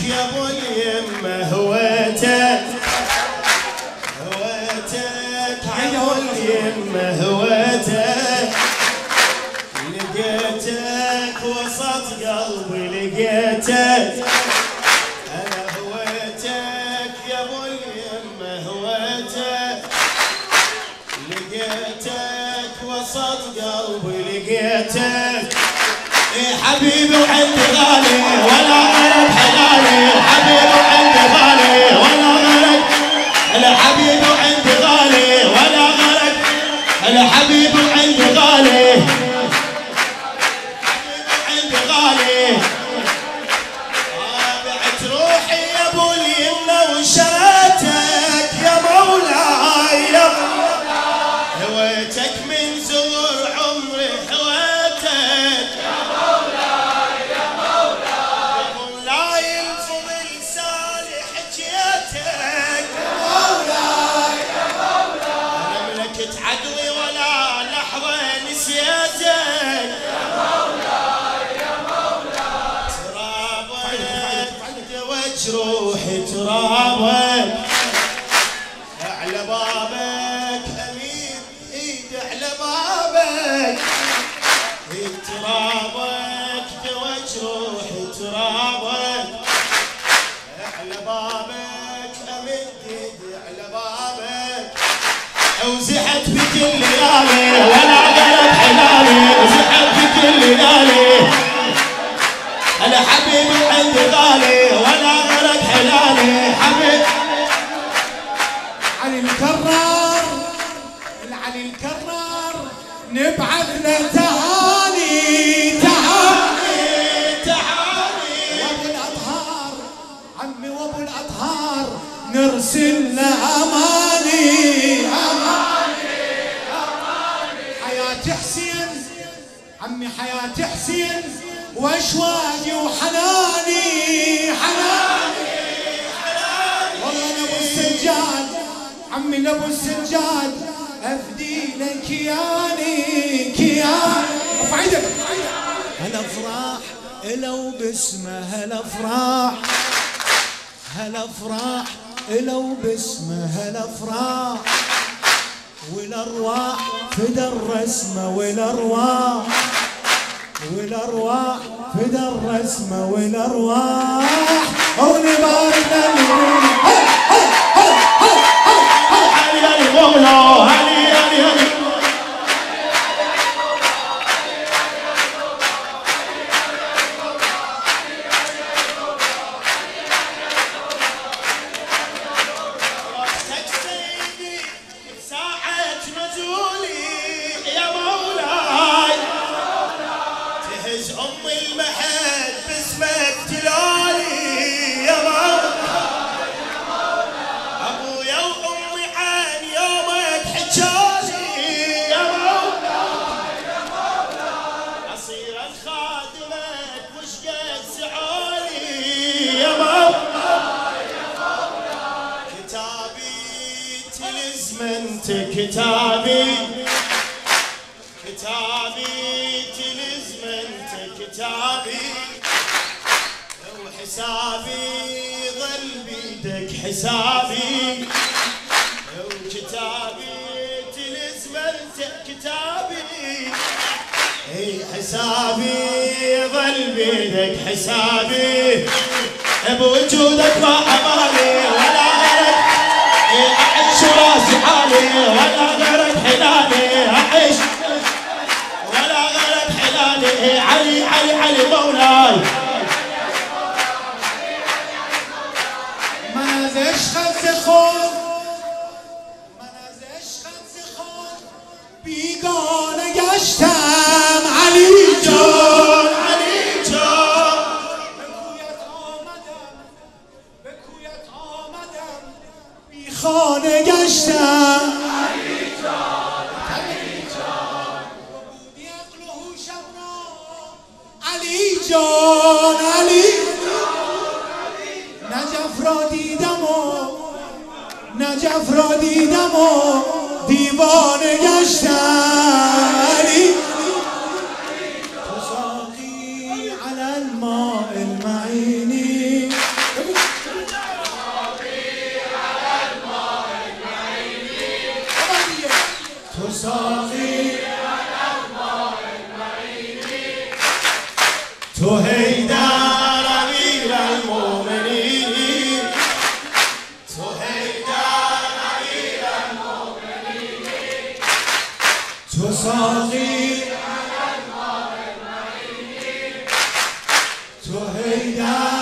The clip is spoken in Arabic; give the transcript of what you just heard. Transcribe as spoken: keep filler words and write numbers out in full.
يا ابو اليمه هويتك هويتك يا ابو اليمه هويتك لقيتك وسط قلبي لقيتك انا هويتك يا ابو اليمه هويتك لقيتك وسط قلبي لقيتك حبيبي وعندي غالي ولا غرق حلالي حبيبي وعندي غالي ولا غرق هلا حبيبي وعندي غالي ولا غرق هلا حبيبي وعندي غالي حبيبي وعندي غالي بعت روحي يا ابو اليمه وشريتك يا مولاي يا مولاي هويتك من زور عمري هويتك يا مولاي يا مولاي يا مولاي الفضل سالي حكيتك يا مولاي يا مولاي انا ملكت عقلي ولا لحظه نسيتك يا مولاي يا مولاي ترابك دوج روحي ترابك على بابك امين ايد على بابك ترابك دوج روحي ترابك على بابك امد ايدي على بابك وزحت بكل ليالي ولا غلب حلالي وزحت بكل ليالي انا حبيبي عندي غالي ولا غلب حلالي حبيبي علي الكرار العلي الكرار نبعث له تهاني تهاني تعالي وابو الاطهار عمي وابو الاطهار نرسل له اماني اماني اماني حياة حسين عمي حياة حسين واشواقي وحناني حناني والله انا ابو السجاد عمي لابو السجاد افدي لك كياني كياني ارفع ايدك هالافراح لو باسمه هالافراح هالافراح لو باسمه هالافراح والارواح فدى الرسمه والارواح والارواح فدى الرسمه والارواح ونبارك للنور علي المولى علي علي علي ساعة نزولي يا مولاي تهز ام المحد باسمك تلالي يا مولاي ابويا وامي عن يومك حجازي يا مولاي اصير خادمك وش قد سعالي يا مولاي كتابي تلزم انت كتابي كتابي تلزم انت كتابي وحسابي ظل بيدك حسابي وكتابي تلزم انت كتابي اي حسابي ظل بيدك حسابي بوجودك ما امالي ولا غيرك اعيش راسي حالي ولا غيرك حلالي اعيش ولا غيرك حلالي علي علي علي مولاي ما نزش خمس خود ما نزش خمس خود بیگانه گشتم علی جان علي جان به کویت آمدم به کویت آمدم بی خانه گشتم علی جان علی جان بودی عقل و هوشم را علی جان علی نجف را دیدم و نجف را دیدم و دیوانه گشتم علی تساقی على الماء المعين تو حیدر امیر المؤمنین تو حیدر امیر المؤمنین تو ساقی تو حیدر